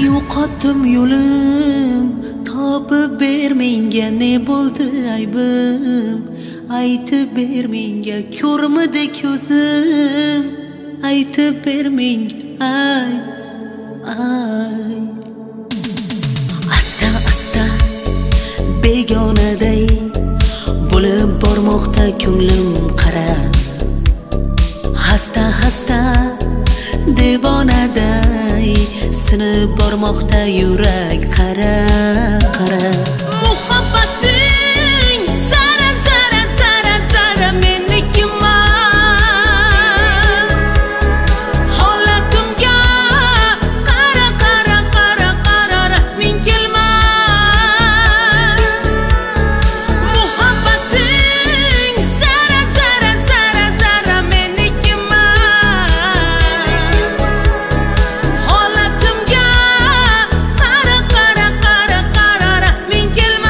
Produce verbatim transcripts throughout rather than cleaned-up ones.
yo'qotdim yo'lim, topib ber menga ne bo'ldi aybim. Aytib ber menga ko'rmidi ko'zim, aytib ber menga ay ay. Asta asta begonaday bo'lib bormoqda ko'nglim qara. Hasta hasta devonaday sinib bormoqda yurak qara qara. Muhabbating zara zara zara zara meniki emas. Holatimga qara qara qara qara rahming kelmas. Muhabbating zara zara zara zara meniki emas. Holatimga qara qara qara qara rahming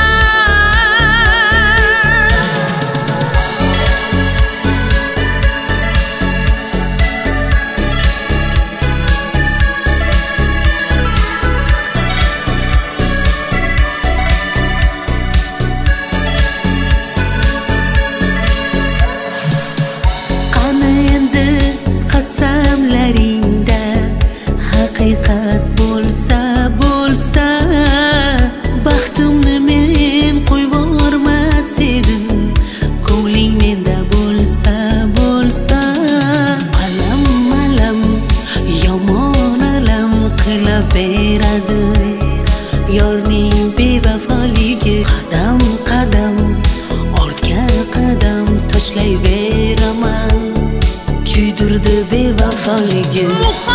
qani endi qasamlaringda haqiqat bo'lsa bo'lsa, baxtimni men qo'yvormas edim. Ko'ngling menda bo'lsa bo'lsa, alam alam yomon alam qilaveradi yorning bevafoligi. Qadam qadam ortga qadam tashlayveraman, kuydirdi bevafoligi.